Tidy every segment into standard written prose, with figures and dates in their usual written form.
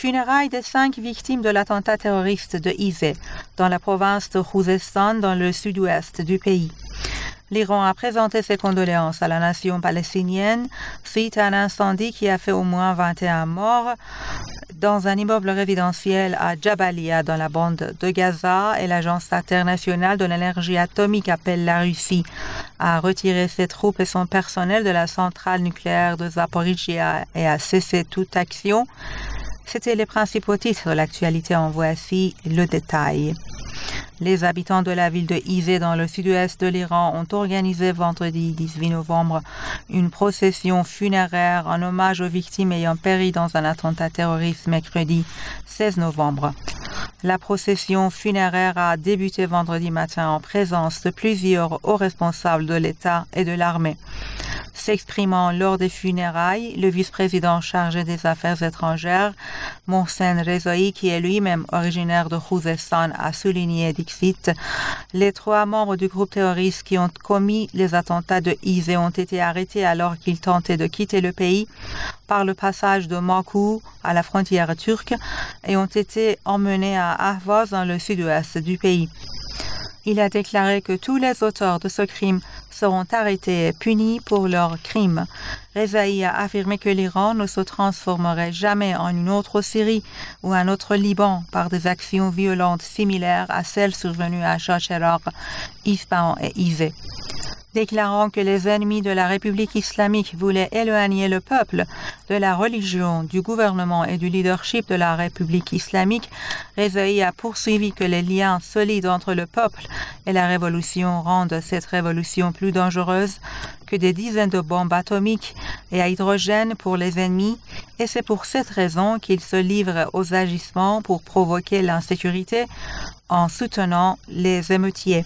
funérailles des 5 victimes de l'attentat terroriste de Izeh, dans la province de Khouzestan, dans le sud-ouest du pays. L'Iran a présenté ses condoléances à la nation palestinienne suite à un incendie qui a fait au moins 21 morts dans un immeuble résidentiel à Jabalia, dans la bande de Gaza, et l'Agence internationale de l'énergie atomique appelle la Russie à retirer ses troupes et son personnel de la centrale nucléaire de Zaporizhia et à cesser toute action. C'était les principaux titres de l'actualité. En voici le détail. Les habitants de la ville de Izeh dans le sud-ouest de l'Iran ont organisé vendredi 18 novembre une procession funéraire en hommage aux victimes ayant péri dans un attentat terroriste mercredi 16 novembre. La procession funéraire a débuté vendredi matin en présence de plusieurs hauts responsables de l'État et de l'armée. S'exprimant lors des funérailles, le vice-président chargé des Affaires étrangères, Mohsen Rezaei, qui est lui-même originaire de Khouzestan, a souligné, dixit, « Les 3 membres du groupe terroriste qui ont commis les attentats de Izeh ont été arrêtés alors qu'ils tentaient de quitter le pays par le passage de Makou à la frontière turque et ont été emmenés à Ahvaz dans le sud-ouest du pays. » Il a déclaré que tous les auteurs de ce crime seront arrêtés et punis pour leurs crimes. Rezaei a affirmé que l'Iran ne se transformerait jamais en une autre Syrie ou un autre Liban par des actions violentes similaires à celles survenues à Shah-Cheragh, Isfahan et Izeh. Déclarant que les ennemis de la République islamique voulaient éloigner le peuple de la religion, du gouvernement et du leadership de la République islamique, Rezaei a poursuivi que les liens solides entre le peuple et la révolution rendent cette révolution plus dangereuse que des dizaines de bombes atomiques et à hydrogène pour les ennemis, et c'est pour cette raison qu'ils se livrent aux agissements pour provoquer l'insécurité en soutenant les émeutiers.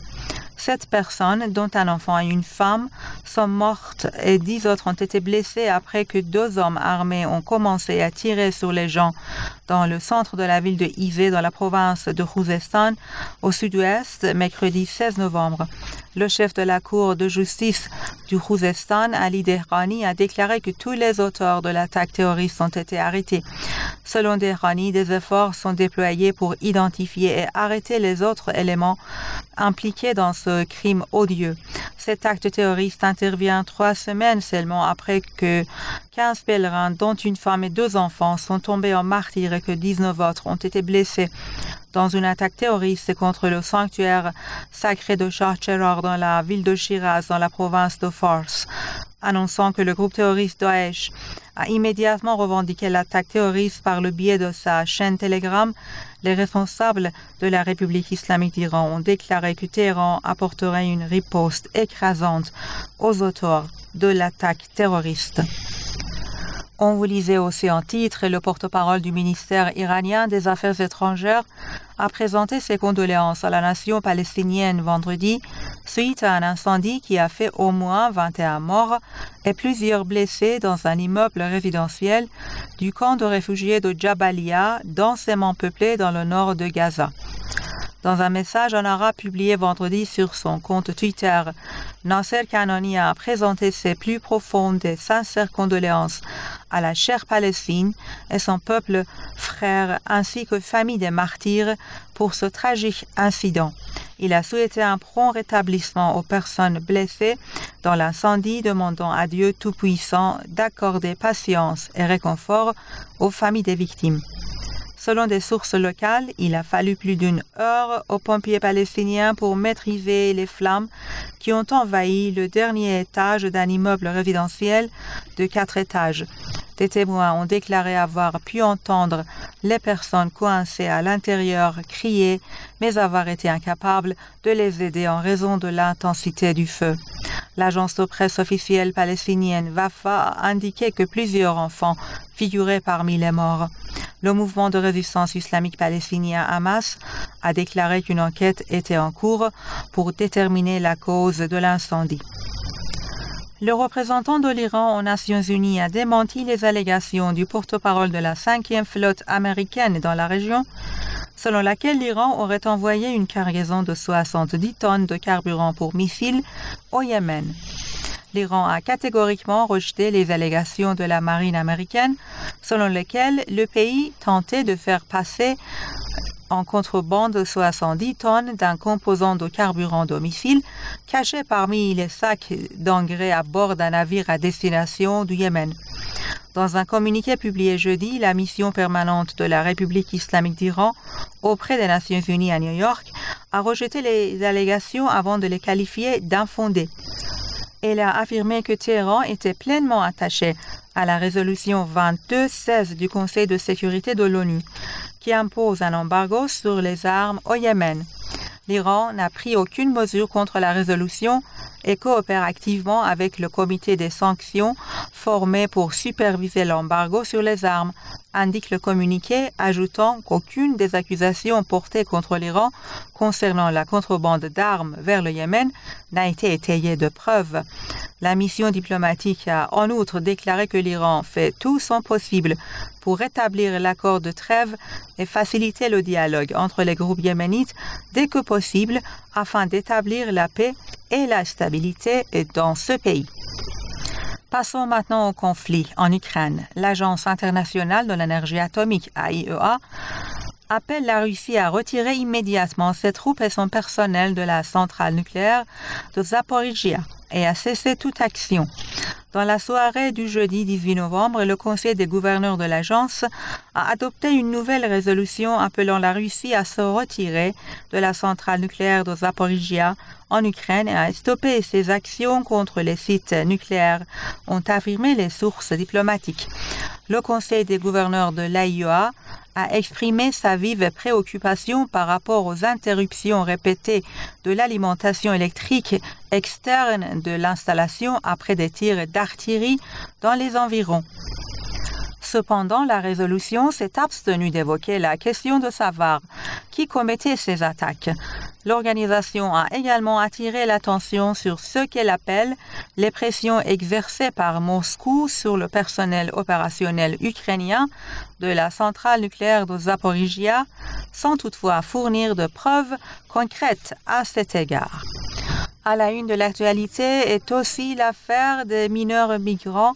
7 personnes, dont un enfant et une femme, sont mortes et 10 autres ont été blessées après que 2 hommes armés ont commencé à tirer sur les gens dans le centre de la ville de Izeh, dans la province de Khouzestan, au sud-ouest, mercredi 16 novembre. Le chef de la Cour de justice du Khouzestan, Ali Dehrani, a déclaré que tous les auteurs de l'attaque terroriste ont été arrêtés. Selon Dehrani, des efforts sont déployés pour identifier et arrêter les autres éléments impliqués dans ce crime odieux. Cet acte terroriste intervient 3 semaines seulement après que 15 pèlerins, dont une femme et 2 enfants, sont tombés en martyrs et que 19 autres ont été blessés dans une attaque terroriste contre le sanctuaire sacré de Shah-Cheragh dans la ville de Shiraz, dans la province de Fars, annonçant que le groupe terroriste Daesh a immédiatement revendiqué l'attaque terroriste par le biais de sa chaîne Telegram. Les responsables de la République islamique d'Iran ont déclaré que Téhéran apporterait une riposte écrasante aux auteurs de l'attaque terroriste. On vous lisait aussi en titre, le porte-parole du ministère iranien des Affaires étrangères a présenté ses condoléances à la nation palestinienne vendredi suite à un incendie qui a fait au moins 21 morts et plusieurs blessés dans un immeuble résidentiel du camp de réfugiés de Jabalia, densément peuplé dans le nord de Gaza. Dans un message en arabe publié vendredi sur son compte Twitter, Nasser Kanani a présenté ses plus profondes et sincères condoléances à la chère Palestine et son peuple frère ainsi que famille des martyrs pour ce tragique incident. Il a souhaité un prompt rétablissement aux personnes blessées dans l'incendie, demandant à Dieu Tout-Puissant d'accorder patience et réconfort aux familles des victimes. Selon des sources locales, il a fallu plus d'1 heure aux pompiers palestiniens pour maîtriser les flammes qui ont envahi le dernier étage d'un immeuble résidentiel de 4 étages. Des témoins ont déclaré avoir pu entendre les personnes coincées à l'intérieur crier, mais avoir été incapables de les aider en raison de l'intensité du feu. L'agence de presse officielle palestinienne Wafa a indiqué que plusieurs enfants figuraient parmi les morts. Le mouvement de résistance islamique palestinien Hamas a déclaré qu'une enquête était en cours pour déterminer la cause de l'incendie. Le représentant de l'Iran aux Nations Unies a démenti les allégations du porte-parole de la 5e flotte américaine dans la région, selon laquelle l'Iran aurait envoyé une cargaison de 70 tonnes de carburant pour missiles au Yémen. L'Iran a catégoriquement rejeté les allégations de la marine américaine selon lesquelles le pays tentait de faire passer en contrebande 70 tonnes d'un composant de carburant de missile caché parmi les sacs d'engrais à bord d'un navire à destination du Yémen. Dans un communiqué publié jeudi, la mission permanente de la République islamique d'Iran auprès des Nations unies à New York a rejeté les allégations avant de les qualifier d'infondées. Elle a affirmé que Téhéran était pleinement attaché à la résolution 2216 du Conseil de sécurité de l'ONU, qui impose un embargo sur les armes au Yémen. L'Iran n'a pris aucune mesure contre la résolution et coopère activement avec le comité des sanctions formé pour superviser l'embargo sur les armes, indique le communiqué, ajoutant qu'aucune des accusations portées contre l'Iran concernant la contrebande d'armes vers le Yémen n'a été étayée de preuves. La mission diplomatique a en outre déclaré que l'Iran fait tout son possible pour rétablir l'accord de trêve et faciliter le dialogue entre les groupes yéménites dès que possible afin d'établir la paix et la stabilité dans ce pays. Passons maintenant au conflit en Ukraine. L'Agence internationale de l'énergie atomique, AIEA, appelle la Russie à retirer immédiatement ses troupes et son personnel de la centrale nucléaire de Zaporijia et à cesser toute action. Dans la soirée du jeudi 18 novembre, le Conseil des gouverneurs de l'agence a adopté une nouvelle résolution appelant la Russie à se retirer de la centrale nucléaire de Zaporijia en Ukraine et à stopper ses actions contre les sites nucléaires, ont affirmé les sources diplomatiques. Le Conseil des gouverneurs de l'AIEA a exprimé sa vive préoccupation par rapport aux interruptions répétées de l'alimentation électrique externe de l'installation après des tirs d'artillerie dans les environs. Cependant, la résolution s'est abstenue d'évoquer la question de savoir qui commettait ces attaques. L'organisation a également attiré l'attention sur ce qu'elle appelle les pressions exercées par Moscou sur le personnel opérationnel ukrainien de la centrale nucléaire de Zaporijia, sans toutefois fournir de preuves concrètes à cet égard. À la une de l'actualité est aussi l'affaire des mineurs migrants.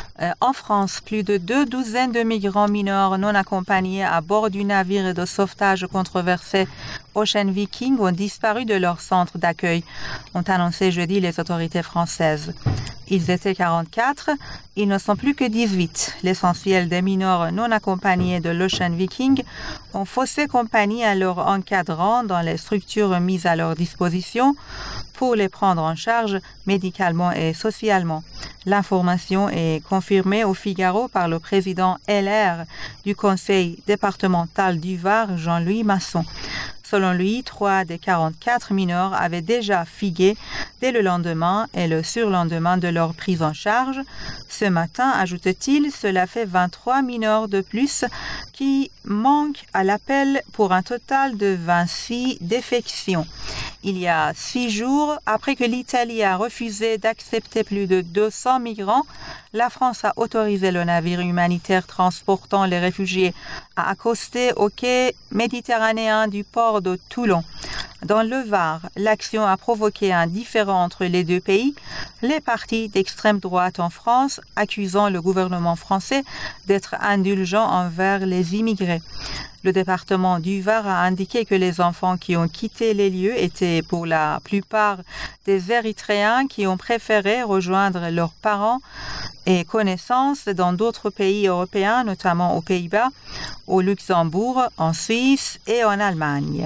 En France, plus de 2 douzaines de migrants mineurs non accompagnés à bord du navire de sauvetage controversé Ocean Viking ont disparu de leur centre d'accueil, ont annoncé jeudi les autorités françaises. Ils étaient 44, ils ne sont plus que 18. L'essentiel des mineurs non accompagnés de l'Ocean Viking ont faussé compagnie à leurs encadrants dans les structures mises à leur disposition pour les prendre en charge médicalement et socialement. L'information est confirmée au Figaro par le président LR du conseil départemental du Var, Jean-Louis Masson. Selon lui, 3 des 44 mineurs avaient déjà fugué dès le lendemain et le surlendemain de leur prise en charge. Ce matin, ajoute-t-il, cela fait 23 mineurs de plus qui manquent à l'appel pour un total de 26 défections. Il y a 6 jours, après que l'Italie a refusé d'accepter plus de 200 migrants, la France a autorisé le navire humanitaire transportant les réfugiés à accoster au quai méditerranéen du port de Toulon. Dans le Var, l'action a provoqué un différend entre les deux pays, les partis d'extrême droite en France accusant le gouvernement français d'être indulgent envers les immigrés. Le département du Var a indiqué que les enfants qui ont quitté les lieux étaient pour la plupart des Érythréens qui ont préféré rejoindre leurs parents et connaissances dans d'autres pays européens, notamment aux Pays-Bas, au Luxembourg, en Suisse et en Allemagne.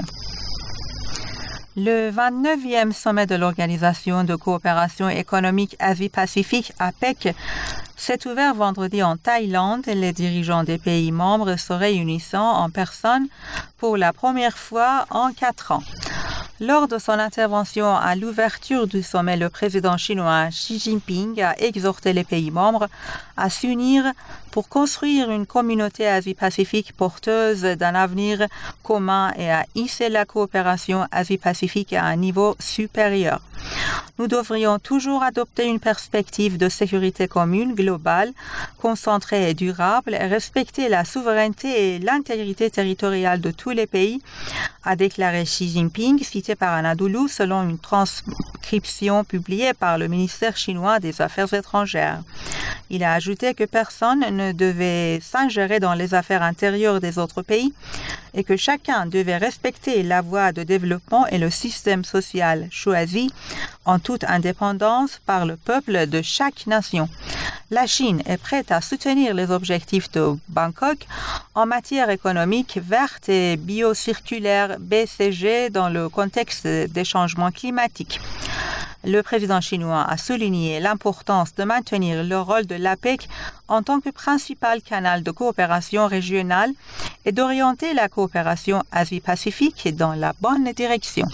Le 29e sommet de l'Organisation de coopération économique Asie-Pacifique, APEC, s'est ouvert vendredi en Thaïlande et les dirigeants des pays membres se réunissant en personne pour la première fois en 4 ans. Lors de son intervention à l'ouverture du sommet, le président chinois Xi Jinping a exhorté les pays membres à s'unir pour construire une communauté Asie-Pacifique porteuse d'un avenir commun et à hisser la coopération Asie-Pacifique à un niveau supérieur. Nous devrions toujours adopter une perspective de sécurité commune, globale, concentrée et durable et respecter la souveraineté et l'intégrité territoriale de tous les pays, a déclaré Xi Jinping, cité par Anadolu selon une transcription publiée par le ministère chinois des Affaires étrangères. Il a ajouté que personne ne devait s'ingérer dans les affaires intérieures des autres pays et que chacun devait respecter la voie de développement et le système social choisi en toute indépendance par le peuple de chaque nation. La Chine est prête à soutenir les objectifs de Bangkok en matière économique verte et biocirculaire BCG dans le contexte des changements climatiques. Le président chinois a souligné l'importance de maintenir le rôle de l'APEC en tant que principal canal de coopération régionale et d'orienter la coopération Asie-Pacifique dans la bonne direction.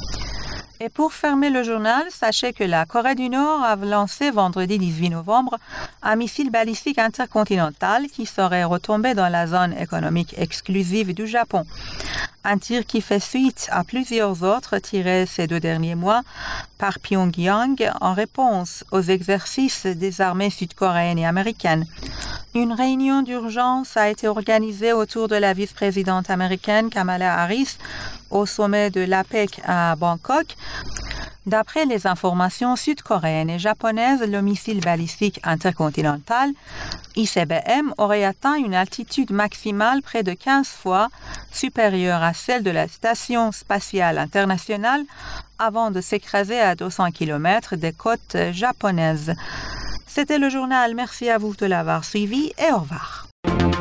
Et pour fermer le journal, sachez que la Corée du Nord a lancé vendredi 18 novembre un missile balistique intercontinental qui serait retombé dans la zone économique exclusive du Japon. Un tir qui fait suite à plusieurs autres tirés ces 2 derniers mois par Pyongyang en réponse aux exercices des armées sud-coréennes et américaines. Une réunion d'urgence a été organisée autour de la vice-présidente américaine Kamala Harris au sommet de l'APEC à Bangkok. D'après les informations sud-coréennes et japonaises, le missile balistique intercontinental ICBM aurait atteint une altitude maximale près de 15 fois supérieure à celle de la Station spatiale internationale avant de s'écraser à 200 km des côtes japonaises. C'était le journal. Merci à vous de l'avoir suivi et au revoir.